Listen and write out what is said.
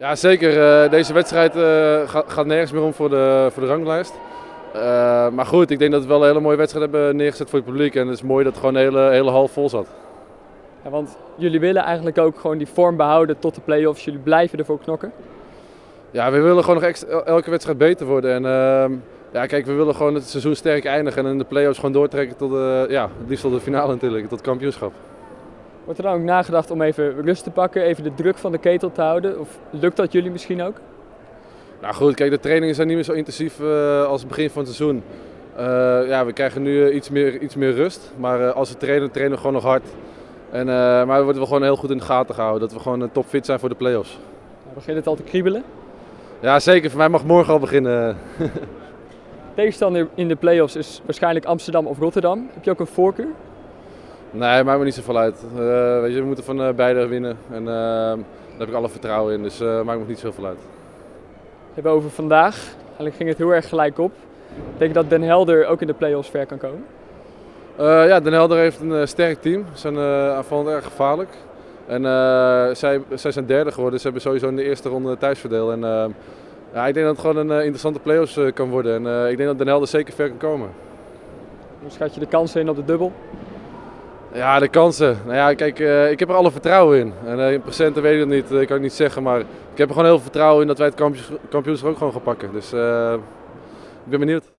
Ja, zeker. Deze wedstrijd gaat nergens meer om voor de ranglijst. Maar goed, ik denk dat we wel een hele mooie wedstrijd hebben neergezet voor het publiek. En het is mooi dat het gewoon de hele hal vol zat. Ja, want jullie willen eigenlijk ook gewoon die vorm behouden tot de play-offs. Jullie blijven ervoor knokken. Ja, we willen gewoon nog elke wedstrijd beter worden. En ja, kijk, we willen gewoon het seizoen sterk eindigen en in de play-offs gewoon doortrekken tot, ja, het liefst tot de finale natuurlijk, tot het kampioenschap. Wordt er dan ook nagedacht om even rust te pakken, even de druk van de ketel te houden? Of lukt dat jullie misschien ook? Nou goed, kijk, de trainingen zijn niet meer zo intensief als het begin van het seizoen. Ja, we krijgen nu iets meer rust, maar als we trainen we gewoon nog hard. Maar we worden gewoon heel goed in de gaten gehouden, dat we gewoon topfit zijn voor de play-offs. Nou, begint het al te kriebelen? Ja, zeker. Voor mij mag morgen al beginnen. Tegenstander in de play-offs is waarschijnlijk Amsterdam of Rotterdam. Heb je ook een voorkeur? Nee, maakt me niet zoveel uit. Weet je, we moeten van beide winnen en daar heb ik alle vertrouwen in, dus maakt me niet zoveel uit. We hebben over vandaag. Eigenlijk ging het heel erg gelijk op. Denk je dat Den Helder ook in de play-offs ver kan komen? Ja, Den Helder heeft een sterk team. Ze zijn aanvallend erg gevaarlijk. En zij zijn derde geworden, dus ze hebben sowieso in de eerste ronde thuisvoordeel. En ja, ik denk dat het gewoon een interessante play-offs kan worden. En ik denk dat Den Helder zeker ver kan komen. Hoe schat je de kansen in op de dubbel? Ja, de kansen. Nou ja, kijk, ik heb er alle vertrouwen in. En in procenten weet ik het niet, kan ik niet zeggen. Maar ik heb er gewoon heel veel vertrouwen in dat wij het kampioenschap ook gewoon gaan pakken. Dus ik ben benieuwd.